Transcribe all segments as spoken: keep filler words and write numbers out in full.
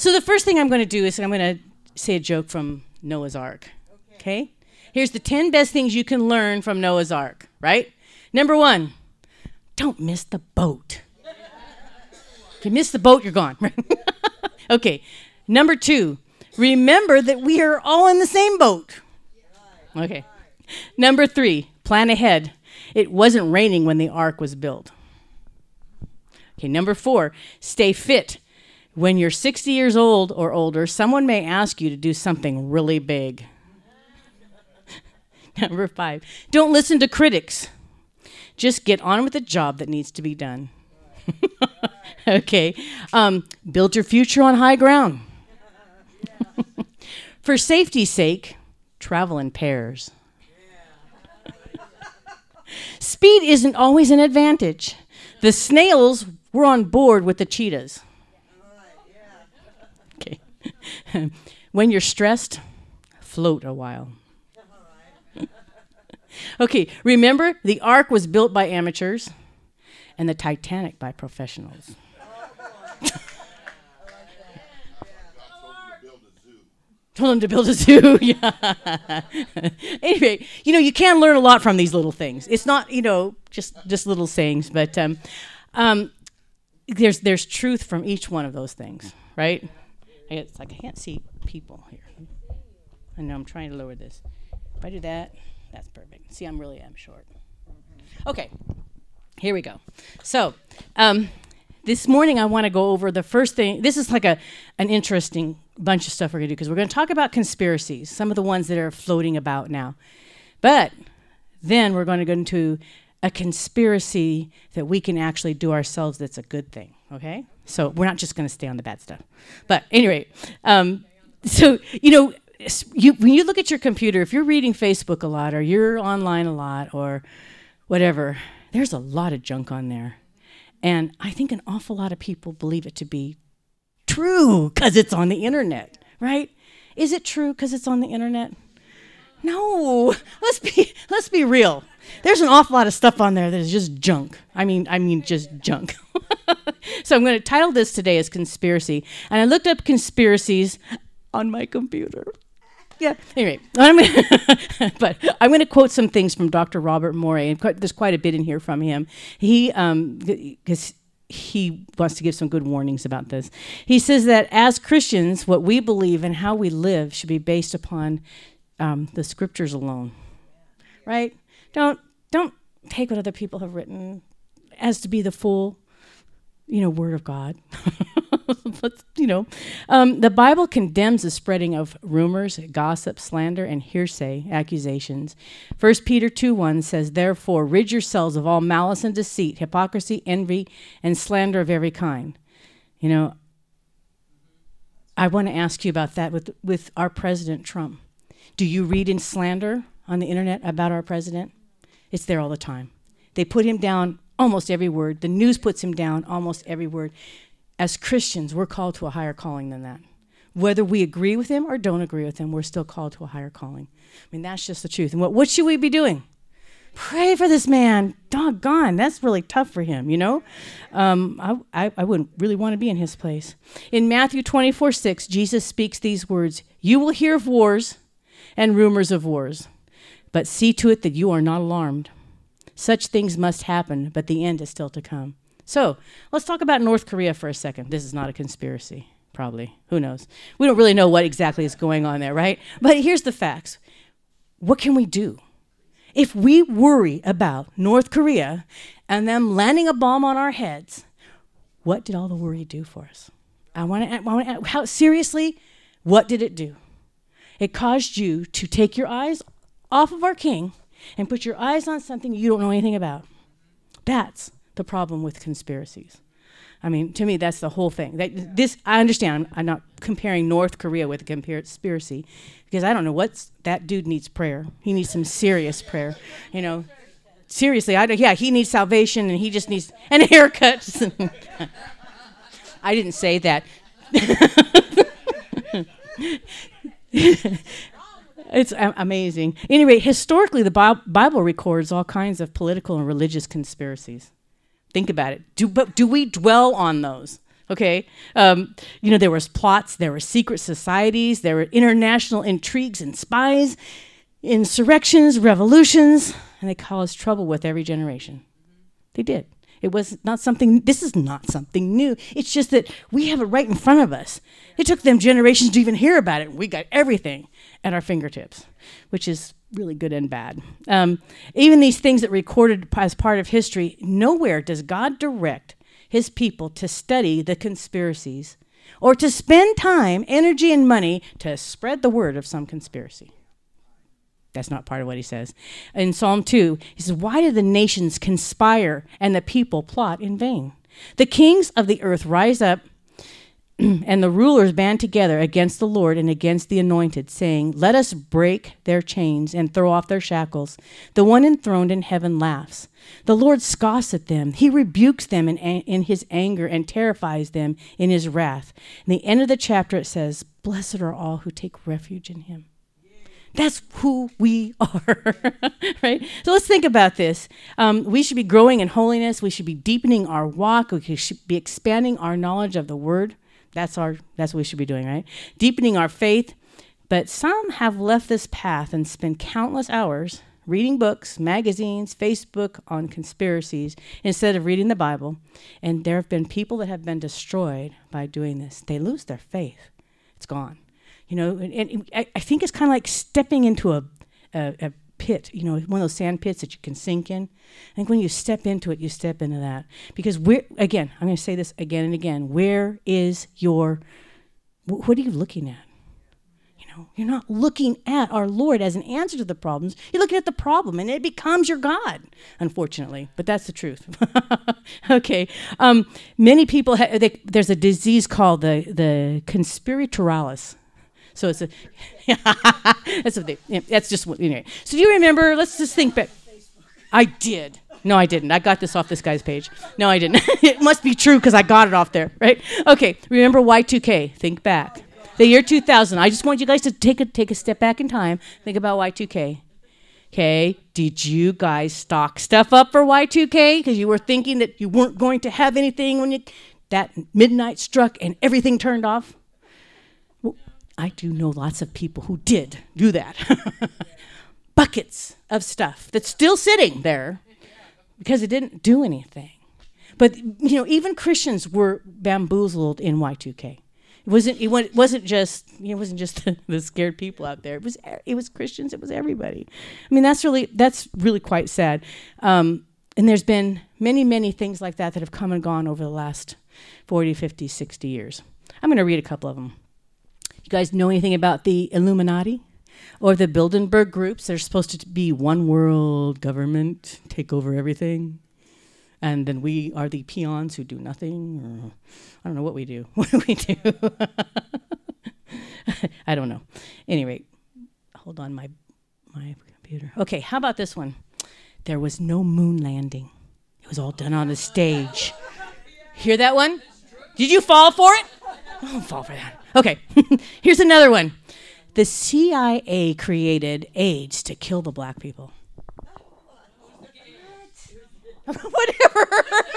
So the first thing I'm going to do is I'm going to say a joke from Noah's Ark. Okay? Here's the ten best things you can learn from Noah's Ark, right? Number one, don't miss the boat. If you miss the boat, you're gone. Okay. Number two, remember that we are all in the same boat. Okay. Number three, plan ahead. It wasn't raining when the ark was built. Okay. Number four, stay fit. When you're sixty years old or older, someone may ask you to do something really big. Number five, don't listen to critics. Just get on with the job that needs to be done. Okay. Um, build your future on high ground. For safety's sake, travel in pairs. Speed isn't always an advantage. The snails were on board with the cheetahs. Okay. When you're stressed, float a while. Okay, remember, the Ark was built by amateurs and the Titanic by professionals. Told them to build a zoo. Yeah. Anyway, you know, you can learn a lot from these little things. It's not, you know, just, just little sayings, but um, um, there's there's truth from each one of those things, right? It's like I can't see people here. I know I'm trying to lower this. If I do that, that's perfect. See, I'm really am short. Okay, here we go. So um, this morning I want to go over the first thing. This is like a an interesting bunch of stuff we're going to do because we're going to talk about conspiracies, some of the ones that are floating about now. But then we're going to go into a conspiracy that we can actually do ourselves that's a good thing, okay? So we're not just going to stay on the bad stuff. But anyway, um, so, you know, you, when you look at your computer, if you're reading Facebook a lot or you're online a lot or whatever, there's a lot of junk on there. And I think an awful lot of people believe it to be true because it's on the internet, right? Is it true because it's on the internet? No. Let's be let's be real. There's an awful lot of stuff on there that is just junk. I mean, I mean, just junk. So I'm going to title this today as conspiracy. And I looked up conspiracies on my computer. Yeah. Anyway, I'm gonna but I'm going to quote some things from Doctor Robert Morey. And quite, there's quite a bit in here from him. He, um, because he wants to give some good warnings about this. He says that as Christians, what we believe and how we live should be based upon um, the scriptures alone, right? Don't don't take what other people have written as to be the full, you know, word of God. But, you know, um, the Bible condemns the spreading of rumors, gossip, slander, and hearsay accusations. First Peter two one says, therefore, rid yourselves of all malice and deceit, hypocrisy, envy, and slander of every kind. You know, I want to ask you about that with, with our President Trump. Do you read in slander on the internet about our president? It's there all the time. They put him down almost every word. The news puts him down almost every word. As Christians, we're called to a higher calling than that. Whether we agree with him or don't agree with him, we're still called to a higher calling. I mean, that's just the truth. And what, what should we be doing? Pray for this man. Doggone, that's really tough for him, you know? Um, I, I, I wouldn't really want to be in his place. In Matthew twenty-four six, Jesus speaks these words, you will hear of wars and rumors of wars, but see to it that you are not alarmed. Such things must happen, but the end is still to come. So let's talk about North Korea for a second. This is not a conspiracy, probably. Who knows? We don't really know what exactly is going on there, right? But here's the facts. What can we do? If we worry about North Korea and them landing a bomb on our heads, what did all the worry do for us? I want to, I want to, how seriously, what did it do? It caused you to take your eyes off of our king and put your eyes on something you don't know anything about. That's the problem with conspiracies. I mean, to me, that's the whole thing. That, this, I understand. I'm, I'm not comparing North Korea with a conspiracy because I don't know what's, that dude needs prayer. He needs some serious prayer. You know, seriously, I don't, yeah, he needs salvation and he just needs, and a haircut. I didn't say that. It's a- amazing. Anyway, historically, the Bi- Bible records all kinds of political and religious conspiracies. Think about it. Do, but do we dwell on those? Okay, um, you know, there was plots, there were secret societies, there were international intrigues and spies, insurrections, revolutions, and they caused trouble with every generation. They did. It was not something, this is not something new. It's just that we have it right in front of us. It took them generations to even hear about it. We got everything at our fingertips, which is really good and bad. Um, even these things that recorded as part of history, nowhere does God direct his people to study the conspiracies or to spend time, energy, and money to spread the word of some conspiracy. That's not part of what he says. In Psalm two, he says, why do the nations conspire and the people plot in vain? The kings of the earth rise up and the rulers band together against the Lord and against the anointed, saying, let us break their chains and throw off their shackles. The one enthroned in heaven laughs. The Lord scoffs at them. He rebukes them in, in his anger and terrifies them in his wrath. In the end of the chapter, it says, blessed are all who take refuge in him. That's who we are, right? So let's think about this. Um, we should be growing in holiness. We should be deepening our walk. We should be expanding our knowledge of the word. That's our. That's what we should be doing, right? Deepening our faith. But some have left this path and spent countless hours reading books, magazines, Facebook on conspiracies instead of reading the Bible. And there have been people that have been destroyed by doing this. They lose their faith. It's gone. You know, and, and I, I think it's kind of like stepping into a, a, a pit, you know, one of those sand pits that you can sink in. I think when you step into it, you step into that. Because we're, again, I'm going to say this again and again, where is your, wh- what are you looking at? You know, you're not looking at our Lord as an answer to the problems. You're looking at the problem, and it becomes your God, unfortunately. But that's the truth. Okay. Um, many people, ha- they, there's a disease called the, the conspiratorialis. So it's a, that's what they, yeah, that's just what, anyway. So do you remember, let's just think back. I did. No, I didn't. I got this off this guy's page. No, I didn't. It must be true because I got it off there, right? Okay, remember Y two K. Think back. The year two thousand. I just want you guys to take a, take a step back in time. Think about Y two K. Okay, did you guys stock stuff up for Y two K? Because you were thinking that you weren't going to have anything when you, that midnight struck and everything turned off? I do know lots of people who did do that. Buckets of stuff that's still sitting there because it didn't do anything. But, you know, even Christians were bamboozled in Y two K. It wasn't, it wasn't just, it wasn't just the, the scared people out there. It was, it was Christians. It was everybody. I mean, that's really, that's really quite sad. Um, and there's been many, many things like that that have come and gone over the last forty, fifty, sixty years. I'm going to read a couple of them. You guys know anything about the Illuminati or the Bilderberg groups? They're supposed to be one world government, take over everything. And then we are the peons who do nothing. Or I don't know what we do. What do we do? I don't know. Anyway, hold on my my computer. Okay, how about this one? There was no moon landing. It was all done on a stage. Hear that one? Did you fall for it? Don't fall for that. Okay, here's another one. The C I A created AIDS to kill the black people. Whatever.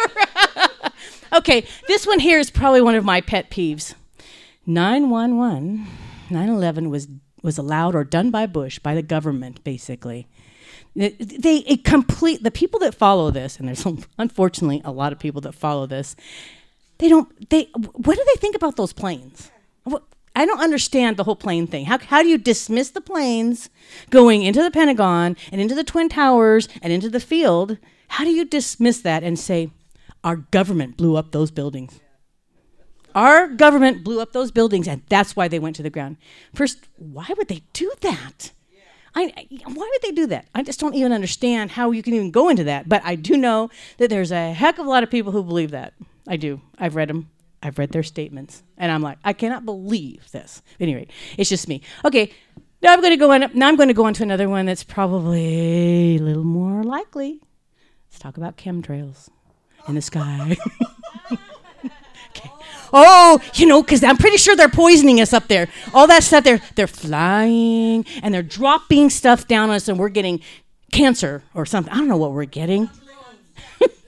Okay, this one here is probably one of my pet peeves. nine one one, nine eleven was, was allowed or done by Bush, by the government, basically. They, they it complete, the people that follow this, and there's unfortunately a lot of people that follow this, they don't, they, what do they think about those planes? I don't understand the whole plane thing. How how do you dismiss the planes going into the Pentagon and into the Twin Towers and into the field? How do you dismiss that and say, our government blew up those buildings? Our government blew up those buildings, and that's why they went to the ground. First, why would they do that? I, I, why would they do that? I just don't even understand how you can even go into that. But I do know that there's a heck of a lot of people who believe that. I do. I've read them. I've read their statements, and I'm like, I cannot believe this. Anyway, it's just me. Okay, now I'm going to go on. Now I'm going to go on to another one that's probably a little more likely. Let's talk about chemtrails in the sky. Okay. Oh, you know, because I'm pretty sure they're poisoning us up there. All that stuff, they're they're flying and they're dropping stuff down on us, and we're getting cancer or something. I don't know what we're getting.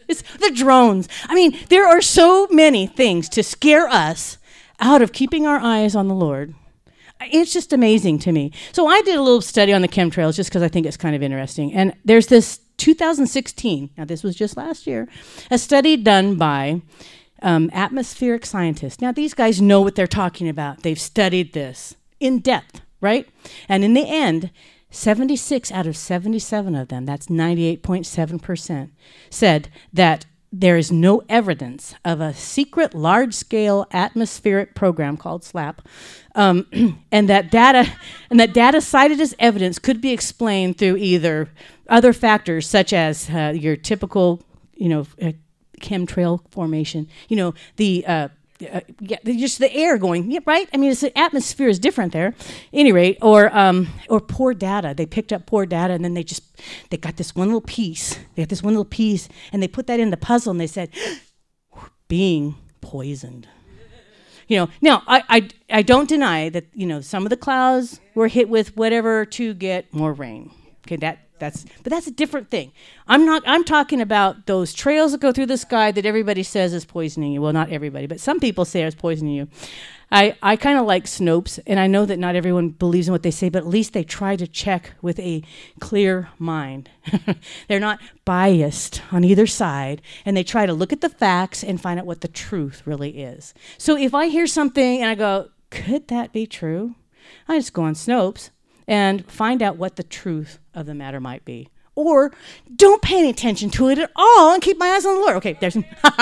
It's the drones. I mean, there are so many things to scare us out of keeping our eyes on the Lord. It's just amazing to me. So I did a little study on the chemtrails just because I think it's kind of interesting. And there's this two thousand sixteen, now this was just last year, a study done by um, atmospheric scientists. Now these guys know what they're talking about. They've studied this in depth, right? And in the end, seventy-six out of seventy-seven of them, that's ninety-eight point seven percent, said that there is no evidence of a secret large-scale atmospheric program called SLAP, um, and that data and that data cited as evidence could be explained through either other factors such as uh, your typical, you know, uh, chemtrail formation, you know, the uh, uh, yeah, just the air going, yeah, right? I mean, it's, the atmosphere is different there, any rate, or um, or poor data. They picked up poor data, and then they just they got this one little piece. They got this one little piece, and they put that in the puzzle, and they said, being poisoned. You know, now I, I I don't deny that, you know, some of the clouds were hit with whatever to get more rain. Okay, that. That's, but that's a different thing. I'm not, I'm talking about those trails that go through the sky that everybody says is poisoning you. Well, not everybody, but some people say it's poisoning you. I, I kind of like Snopes, and I know that not everyone believes in what they say, but at least they try to check with a clear mind. They're not biased on either side, and they try to look at the facts and find out what the truth really is. So if I hear something and I go, could that be true? I just go on Snopes and find out what the truth of the matter might be. Or don't pay any attention to it at all and keep my eyes on the Lord. Okay, there's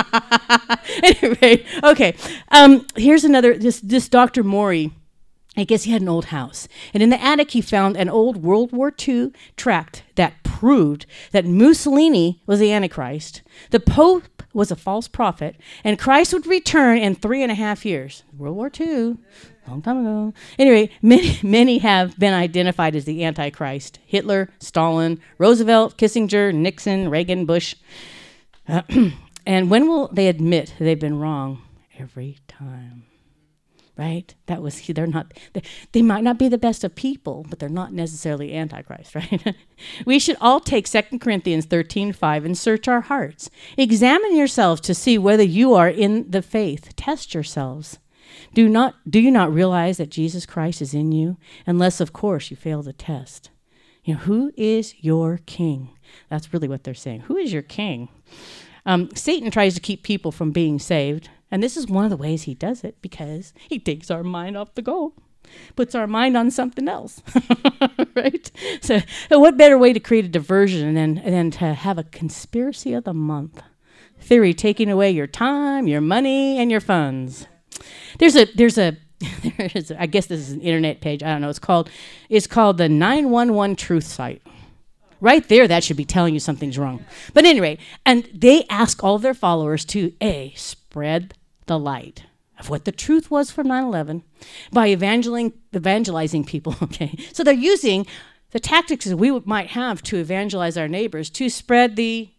anyway, okay. Um, here's another, this, this Doctor Maury, I guess he had an old house. And in the attic, he found an old World War Two tract that proved that Mussolini was the Antichrist, the Pope was a false prophet, and Christ would return in three and a half years. World War Two, long time ago. Anyway, many, many have been identified as the Antichrist. Hitler, Stalin, Roosevelt, Kissinger, Nixon, Reagan, Bush. Uh, and when will they admit they've been wrong? Every time. Right? That was, they're not, they, they might not be the best of people, but they're not necessarily Antichrist, right? We should all take Second Corinthians thirteen five and search our hearts. Examine yourselves to see whether you are in the faith. Test yourselves. Do not, do you not realize that Jesus Christ is in you? Unless, of course, you fail the test. You know, who is your king? That's really what they're saying. Who is your king? Um, Satan tries to keep people from being saved. And this is one of the ways he does it, because he takes our mind off the goal, puts our mind on something else, right? So, so what better way to create a diversion than, than to have a conspiracy of the month theory taking away your time, your money, and your funds? There's a, there's a, there is a, I guess this is an internet page. I don't know. It's called, it's called the nine one one Truth Site. Right there, that should be telling you something's wrong. But anyway, and they ask all of their followers to, A, spread the light of what the truth was from nine eleven by evangelizing, evangelizing people, okay? So they're using the tactics that we might have to evangelize our neighbors to spread the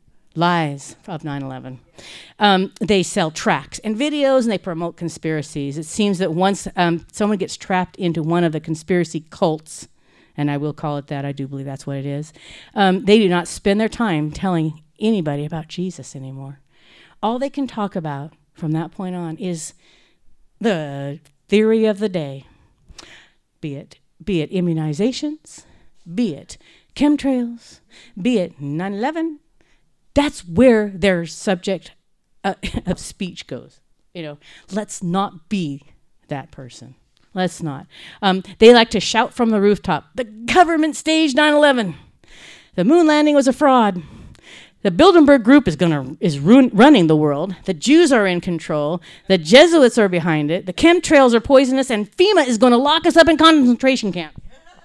lies of nine eleven. Um, they sell tracts and videos, and they promote conspiracies. It seems that once um, someone gets trapped into one of the conspiracy cults, and I will call it that, I do believe that's what it is, um, they do not spend their time telling anybody about Jesus anymore. All they can talk about from that point on is the theory of the day, be it, be it immunizations, be it chemtrails, be it nine eleven. That's where their subject uh, of speech goes. You know, let's not be that person. Let's not. Um, they like to shout from the rooftop, the government staged nine eleven. The moon landing was a fraud. The Bilderberg Group is gonna is ruin, running the world. The Jews are in control. The Jesuits are behind it. The chemtrails are poisonous, and FEMA is going to lock us up in concentration camp.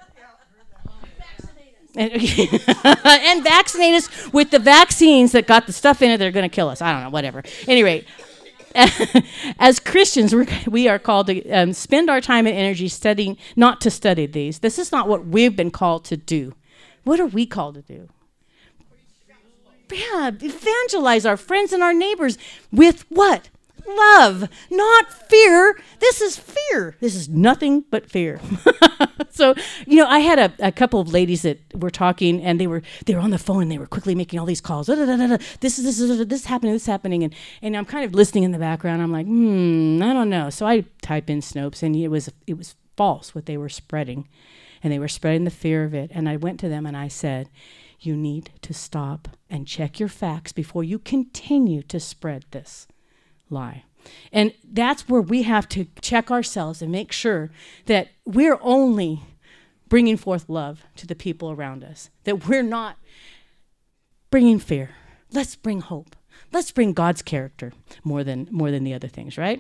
and, and vaccinate us with the vaccines that got the stuff in it that are going to kill us. I don't know, whatever. Anyway, as Christians, we're, we are called to um, spend our time and energy studying, not to study these. This is not what we've been called to do. What are we called to do? Yeah, evangelize our friends and our neighbors with what? love, not fear. This is fear. This is nothing but fear. So, you know, I had a, a couple of ladies that were talking, and they were they were on the phone, and they were quickly making all these calls. Da, da, da, da, da. This is this is this is happening. This is happening, and and I'm kind of listening in the background. I'm like, hmm, I don't know. So I type in Snopes, and it was it was false what they were spreading, and they were spreading the fear of it. And I went to them and I said, you need to stop and check your facts before you continue to spread this lie. And that's where we have to check ourselves and make sure that we're only bringing forth love to the people around us, that we're not bringing fear. Let's bring hope. Let's bring God's character more than more than the other things, right?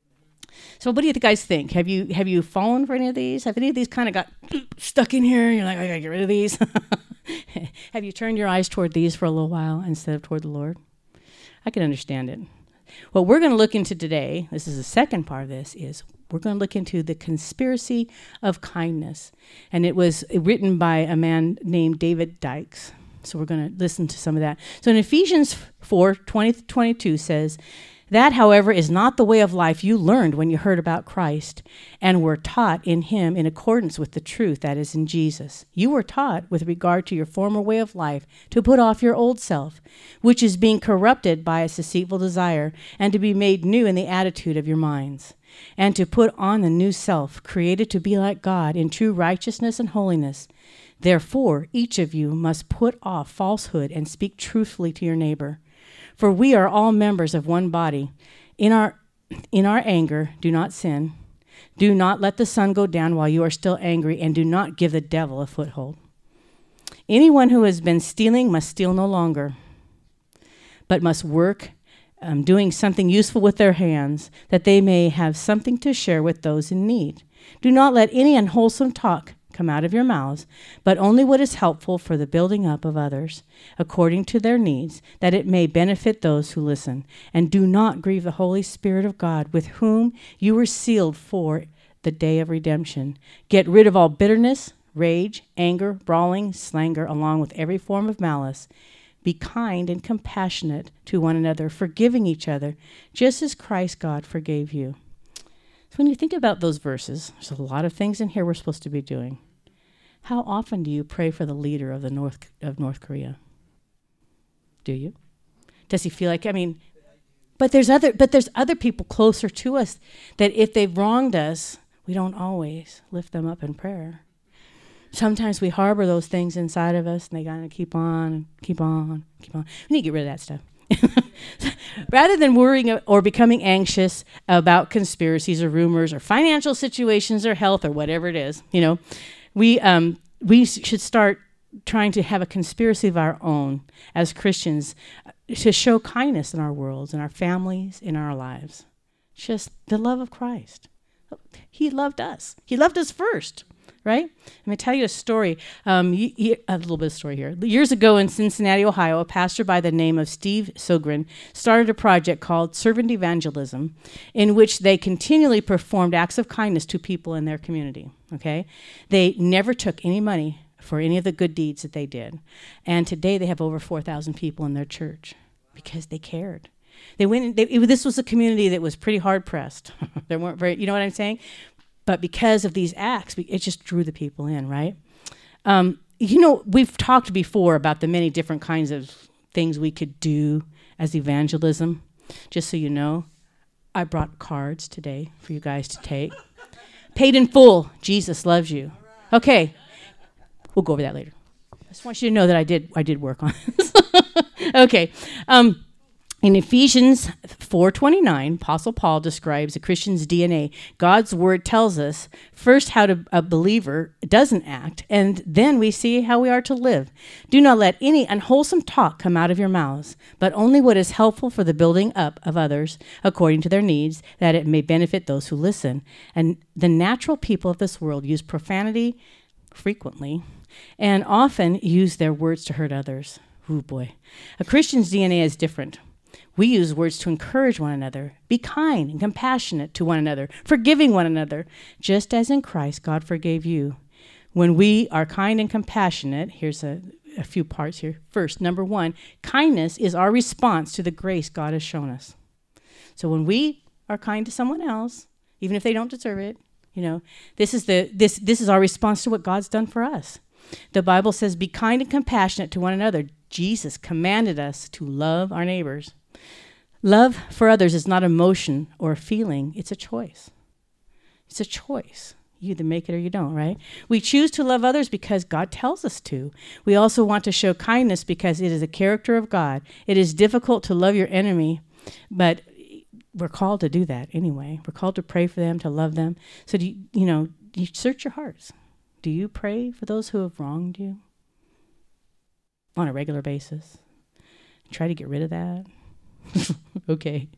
So what do you guys think? Have you have you fallen for any of these? Have any of these kind of got stuck in here? You're like, I gotta get rid of these. Have you turned your eyes toward these for a little while instead of toward the Lord? I can understand it. What we're going to look into today, this is the second part of this, is we're going to look into the conspiracy of kindness. And it was written by a man named David Dykes. So we're going to listen to some of that. So in Ephesians four, twenty to twenty-two says, that, however, is not the way of life you learned when you heard about Christ and were taught in him in accordance with the truth that is in Jesus. You were taught with regard to your former way of life to put off your old self, which is being corrupted by its deceitful desire, and to be made new in the attitude of your minds, and to put on the new self, created to be like God in true righteousness and holiness. Therefore, each of you must put off falsehood and speak truthfully to your neighbor. For we are all members of one body. In our in our anger, do not sin. Do not let the sun go down while you are still angry, and do not give the devil a foothold. Anyone who has been stealing must steal no longer, but must work, um, doing something useful with their hands, that they may have something to share with those in need. Do not let any unwholesome talk come out of your mouths, but only what is helpful for the building up of others, according to their needs, that it may benefit those who listen. And do not grieve the Holy Spirit of God, with whom you were sealed for the day of redemption. Get rid of all bitterness, rage, anger, brawling, slander, along with every form of malice. Be kind and compassionate to one another, forgiving each other, just as Christ God forgave you. So when you think about those verses, there's a lot of things in here we're supposed to be doing. How often do you pray for the leader of the North of North Korea? Do you? Does he feel like, I mean, but there's other but there's other people closer to us that if they've wronged us, we don't always lift them up in prayer. Sometimes we harbor those things inside of us, and they gotta keep on, keep on, keep on. We need to get rid of that stuff. Rather than worrying or becoming anxious about conspiracies or rumors or financial situations or health or whatever it is, you know, we um, we should start trying to have a conspiracy of our own as Christians to show kindness in our worlds, in our families, in our lives. Just the love of Christ. He loved us. He loved us first. Right? Let me tell you a story, um, y- y- a little bit of story here. Years ago in Cincinnati, Ohio, a pastor by the name of Steve Sogren started a project called Servant Evangelism, in which they continually performed acts of kindness to people in their community. Okay, they never took any money for any of the good deeds that they did. And today they have over four thousand people in their church because they cared. They went. In, they, it, this was a community that was pretty hard pressed. There weren't very, you know what I'm saying? But because of these acts, it just drew the people in, right? Um, you know, we've talked before about the many different kinds of things we could do as evangelism. Just so you know, I brought cards today for you guys to take. Paid in full, Jesus loves you. Okay, we'll go over that later. I just want you to know that I did I did work on this. Okay. Um, In Ephesians four twenty-nine, Apostle Paul describes a Christian's D N A. God's word tells us first how to, a believer doesn't act, and then we see how we are to live. Do not let any unwholesome talk come out of your mouths, but only what is helpful for the building up of others according to their needs, that it may benefit those who listen. And the natural people of this world use profanity frequently and often use their words to hurt others. Ooh, boy. A Christian's D N A is different. We use words to encourage one another, be kind and compassionate to one another, forgiving one another, just as in Christ God forgave you. When we are kind and compassionate, here's a, a few parts here. First, number one, kindness is our response to the grace God has shown us. So when we are kind to someone else, even if they don't deserve it, you know, this is the this this is our response to what God's done for us. The Bible says, be kind and compassionate to one another. Jesus commanded us to love our neighbors. Love for others is not emotion or a feeling. It's a choice. It's a choice. You either make it or you don't, right? We choose to love others because God tells us to. We also want to show kindness because it is a character of God. It is difficult to love your enemy, but we're called to do that anyway. We're called to pray for them, to love them. So, do you, you know, you search your hearts. Do you pray for those who have wronged you on a regular basis? Try to get rid of that. Okay.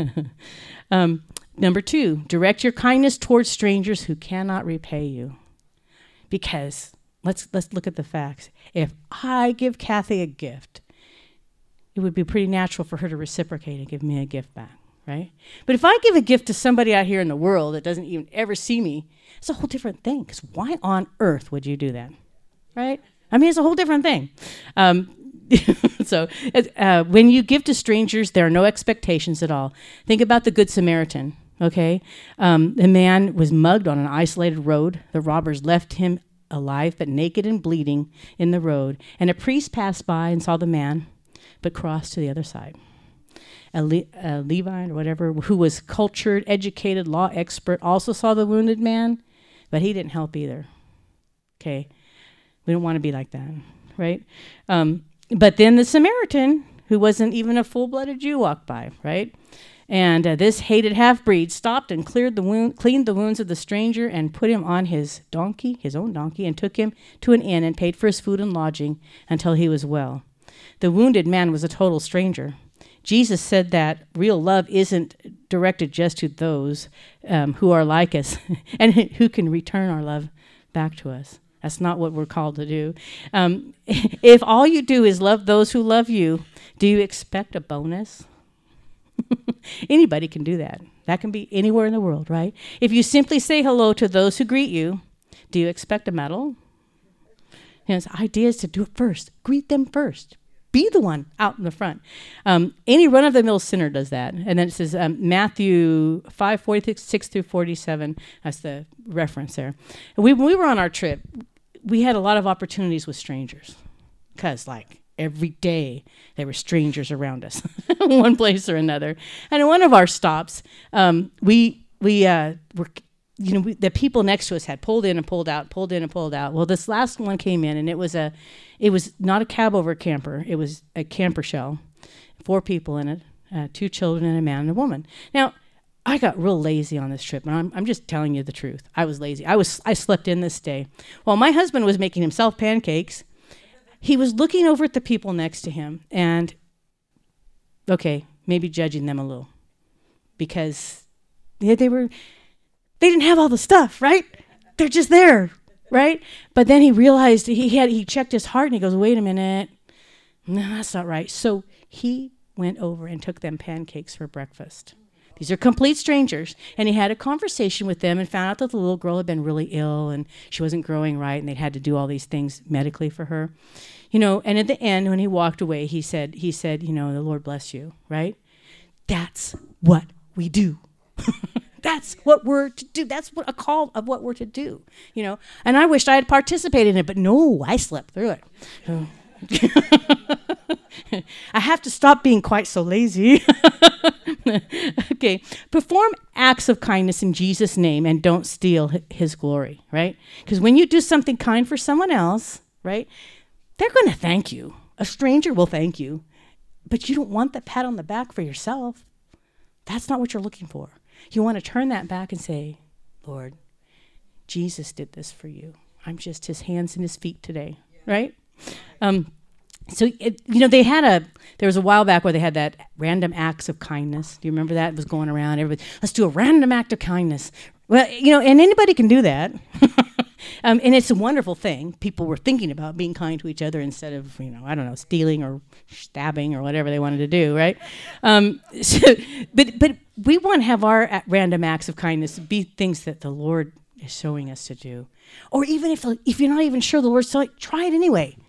um, number two, direct your kindness towards strangers who cannot repay you. Because let's let's look at the facts. If I give Kathy a gift, it would be pretty natural for her to reciprocate and give me a gift back, right? But if I give a gift to somebody out here in the world that doesn't even ever see me, it's a whole different thing. Because why on earth would you do that, right? I mean, it's a whole different thing. Um, so uh, when you give to strangers, there are no expectations at all. Think about the Good Samaritan, okay? Um, the man was mugged on an isolated road. The robbers left him alive but naked and bleeding in the road. And a priest passed by and saw the man, but crossed to the other side. A, Le- a Levite or whatever, who was cultured, educated, law expert, also saw the wounded man, but he didn't help either, okay? We don't want to be like that, right? Um, But then the Samaritan, who wasn't even a full-blooded Jew, walked by, right? And uh, this hated half-breed stopped and cleared the wound, cleaned the wounds of the stranger and put him on his donkey, his own donkey, and took him to an inn and paid for his food and lodging until he was well. The wounded man was a total stranger. Jesus said that real love isn't directed just to those um, who are like us and who can return our love back to us. That's not what we're called to do. Um, if all you do is love those who love you, do you expect a bonus? Anybody can do that. That can be anywhere in the world, right? If you simply say hello to those who greet you, do you expect a medal? You know, the idea is to do it first. Greet them first. Be the one out in the front. Um, any run-of-the-mill sinner does that. And then it says um, Matthew five, forty-six through forty-seven. That's the reference there. And we, when we were on our trip, we had a lot of opportunities with strangers. Because, like, every day there were strangers around us, one place or another. And in one of our stops, um, we we uh, were... You know, we, the people next to us had pulled in and pulled out, pulled in and pulled out. Well, this last one came in, and it was a, it was not a cab over camper. It was a camper shell, four people in it, uh, two children and a man and a woman. Now, I got real lazy on this trip, and I'm, I'm just telling you the truth. I was lazy. I was I slept in this day. While my husband was making himself pancakes, he was looking over at the people next to him, and okay, maybe judging them a little, because yeah, they were. They didn't have all the stuff, right? They're just there, right? But then he realized he had he checked his heart and he goes, wait a minute. No, that's not right. So he went over and took them pancakes for breakfast. These are complete strangers. And he had a conversation with them and found out that the little girl had been really ill and she wasn't growing right and they'd had to do all these things medically for her. You know, and at the end, when he walked away, he said, he said, you know, the Lord bless you, right? That's what we do. That's what we're to do. That's what a call of what we're to do, you know. And I wished I had participated in it, but no, I slept through it. Oh. I have to stop being quite so lazy. Okay, perform acts of kindness in Jesus' name and don't steal his glory, right? Because when you do something kind for someone else, right, they're going to thank you. A stranger will thank you, but you don't want the pat on the back for yourself. That's not what you're looking for. You want to turn that back and say, Lord, Jesus did this for you. I'm just his hands and his feet today, right? Um, so, it, you know, they had a, there was a while back where they had that random acts of kindness. Do you remember that? It was going around. Everybody, let's do a random act of kindness. Well, you know, and anybody can do that. Um, and it's a wonderful thing. People were thinking about being kind to each other instead of, you know, I don't know, stealing or stabbing or whatever they wanted to do, right? Um, so, but but we want to have our random acts of kindness be things that the Lord is showing us to do. Or even if if you're not even sure the Lord's telling, try it anyway.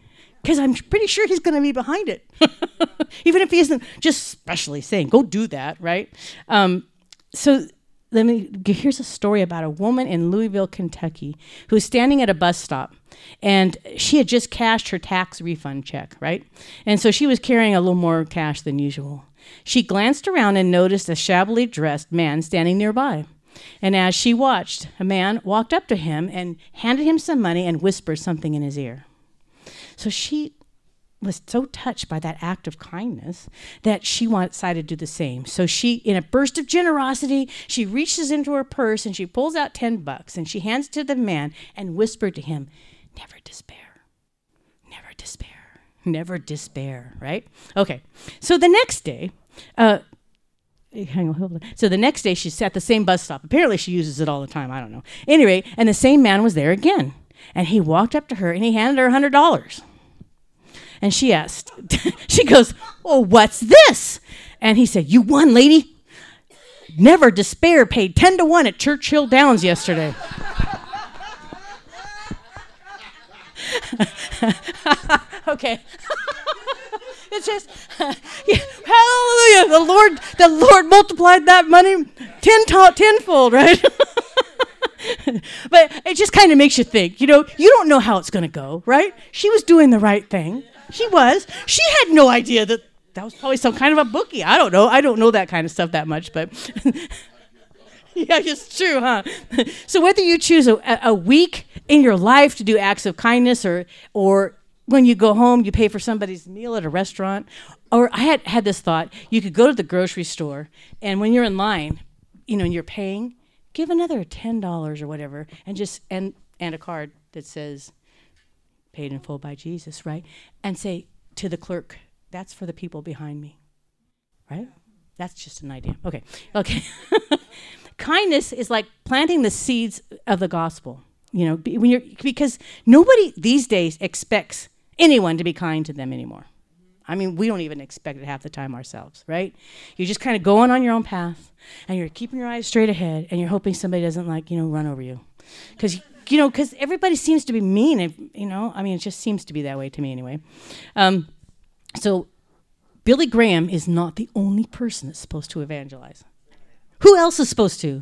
because I'm pretty sure he's going to be behind it. Even if he isn't just specially saying, go do that, right? Um, so let me, here's a story about a woman in Louisville, Kentucky, who's standing at a bus stop, and she had just cashed her tax refund check, right? And so she was carrying a little more cash than usual. She glanced around and noticed a shabbily dressed man standing nearby. And as she watched, a man walked up to him and handed him some money and whispered something in his ear. So she was so touched by that act of kindness that she wanted, decided to do the same. So she, in a burst of generosity, she reaches into her purse and she pulls out ten bucks and she hands it to the man and whispered to him, never despair, never despair, never despair, right? Okay, so the next day, uh, hang on, hold on. So the next day she's at the same bus stop. Apparently she uses it all the time, I don't know. Anyway, and the same man was there again. And he walked up to her and he handed her one hundred dollars. And she asked, she goes, oh, what's this? And he said, you won, lady. Never Despair paid ten to one at Churchill Downs yesterday. Okay. It's just, uh, yeah, hallelujah. The Lord, the Lord multiplied that money ten to- tenfold, right? But it just kind of makes you think, you know, you don't know how it's going to go, right? She was doing the right thing. She was. She had no idea that that was probably some kind of a bookie. I don't know. I don't know that kind of stuff that much, but yeah, it's true, huh? So whether you choose a, a week in your life to do acts of kindness, or or when you go home, you pay for somebody's meal at a restaurant, or I had had this thought, you could go to the grocery store, and when you're in line, you know, and you're paying, give another ten dollars or whatever, and just and and a card that says paid in full by Jesus, right? And say to the clerk, that's for the people behind me, right? That's just an idea. Okay, okay. Kindness is like planting the seeds of the gospel, you know, when you're, because nobody these days expects anyone to be kind to them anymore. I mean, we don't even expect it half the time ourselves, right? You're just kind of going on your own path, and you're keeping your eyes straight ahead, and you're hoping somebody doesn't, like, you know, run over you. Because, you know, because everybody seems to be mean, if, you know? I mean, it just seems to be that way to me anyway. Um, so Billy Graham is not the only person that's supposed to evangelize. Who else is supposed to?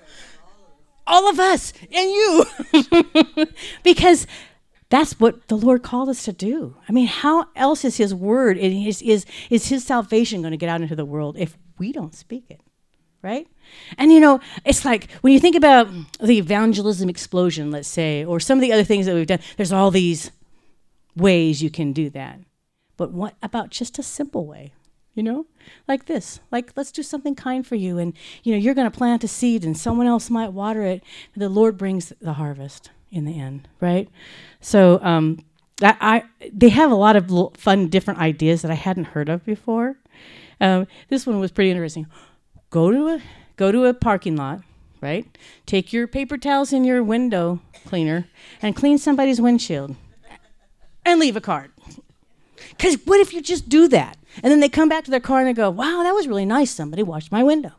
All of us, and you. Because that's what the Lord called us to do. I mean, how else is his word and his, is, is his salvation going to get out into the world if we don't speak it, right? And, you know, it's like when you think about the evangelism explosion, let's say, or some of the other things that we've done, there's all these ways you can do that. But what about just a simple way, you know, like this? Like, let's do something kind for you. And, you know, you're going to plant a seed and someone else might water it. And the Lord brings the harvest in the end, right? So um, I, I they have a lot of l- fun, different ideas that I hadn't heard of before. Um, this one was pretty interesting. Go to a go to a parking lot, right? Take your paper towels and your window cleaner and clean somebody's windshield and leave a card. Because what if you just do that? And then they come back to their car and they go, wow, that was really nice. Somebody washed my window.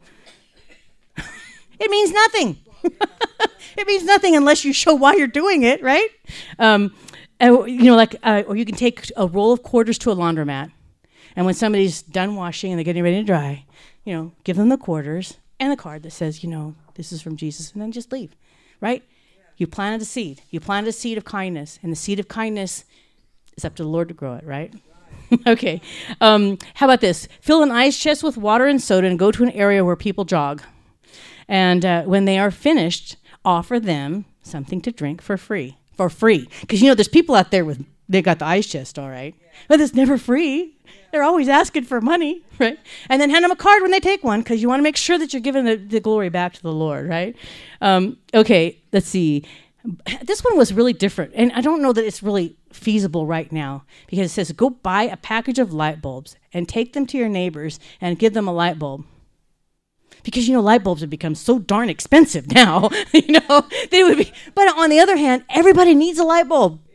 It means nothing. It means nothing unless you show why you're doing it, right? Um, and, you know, like, uh, or you can take a roll of quarters to a laundromat, and when somebody's done washing and they're getting ready to dry, you know, give them the quarters and the card that says, you know, this is from Jesus, and then just leave, right? Yeah. You planted a seed. You planted a seed of kindness, and the seed of kindness is up to the Lord to grow it, right? Okay. Um, how about this? Fill an ice chest with water and soda and go to an area where people jog. And uh, when they are finished, offer them something to drink for free. For free. Because, you know, there's people out there with, they got the ice chest, all right. Yeah. But it's never free. Yeah. They're always asking for money, right? And then hand them a card when they take one, because you want to make sure that you're giving the, the glory back to the Lord, right? Um, okay, let's see. This one was really different, and I don't know that it's really feasible right now, because it says, go buy a package of light bulbs and take them to your neighbors and give them a light bulb. Because, you know, light bulbs have become so darn expensive now, you know, they would be. But on the other hand, everybody needs a light bulb. Yeah.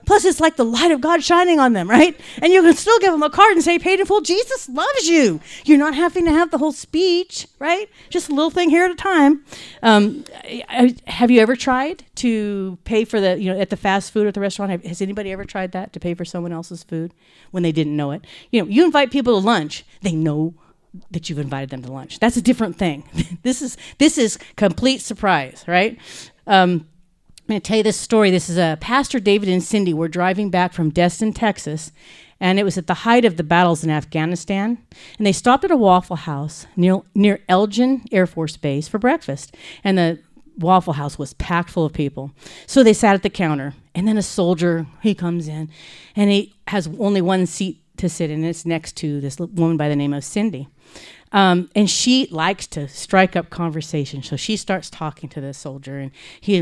Plus, it's like the light of God shining on them, right? And you can still give them a card and say, paid in full, Jesus loves you. You're not having to have the whole speech, right? Just a little thing here at a time. Um, I, I, have you ever tried to pay for the, you know, at the fast food at the restaurant? Have, has anybody ever tried that, to pay for someone else's food when they didn't know it? You know, you invite people to lunch. They know that you've invited them to lunch. That's a different thing. this is this is complete surprise, right? Um, I'm going to tell you this story. This is a Pastor David and Cindy were driving back from Destin, Texas, and it was at the height of the battles in Afghanistan. And they stopped at a Waffle House near near Elgin Air Force Base for breakfast. And the Waffle House was packed full of people. So they sat at the counter, and then a soldier, he comes in, and he has only one seat to sit in. It's next to this woman by the name of Cindy. Um, and she likes to strike up conversation. So she starts talking to this soldier, and he,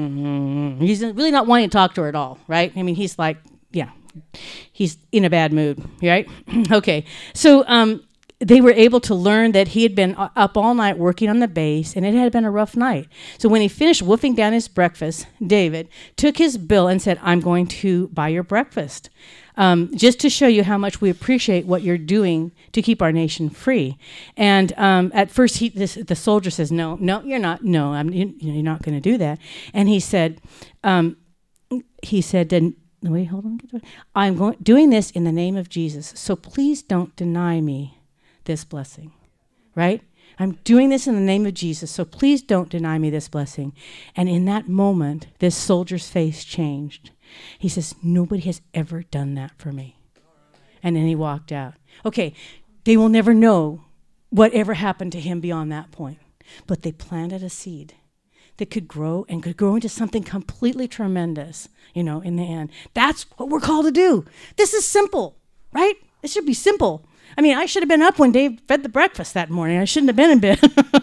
he's really not wanting to talk to her at all, right? I mean, he's like, yeah, he's in a bad mood, right? Okay. So um, they were able to learn that he had been up all night working on the base, and it had been a rough night. So when he finished wolfing down his breakfast, David took his bill and said, I'm going to buy your breakfast. Um, just to show you how much we appreciate what you're doing to keep our nation free. And um, at first, he, this, the soldier says, no, no, you're not, no, I'm, you, you're not going to do that. And he said, um, he said, then, wait, hold on. I'm going, doing this in the name of Jesus, so please don't deny me this blessing, right? I'm doing this in the name of Jesus, so please don't deny me this blessing. And in that moment, this soldier's face changed. He says, nobody has ever done that for me. And then he walked out. Okay, they will never know whatever happened to him beyond that point. But they planted a seed that could grow and could grow into something completely tremendous, you know, in the end. That's what we're called to do. This is simple, right? It should be simple. I mean, I should have been up when Dave fed the breakfast that morning. I shouldn't have been in bed.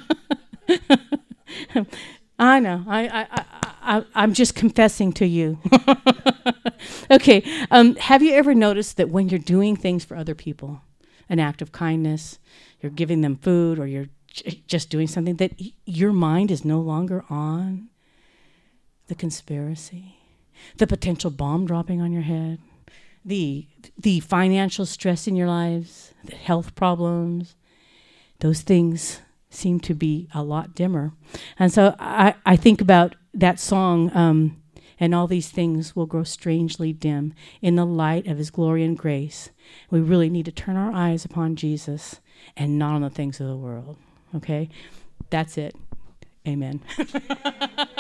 I know. I, I, I, I, I'm just confessing to you. Okay. Um, have you ever noticed that when you're doing things for other people, an act of kindness, you're giving them food, or you're j- just doing something, that y- your mind is no longer on the conspiracy, the potential bomb dropping on your head, the the financial stress in your lives, the health problems, those things seem to be a lot dimmer. And so I, I think about that song, um, and all these things will grow strangely dim in the light of his glory and grace. We really need to turn our eyes upon Jesus and not on the things of the world. Okay? That's it. Amen.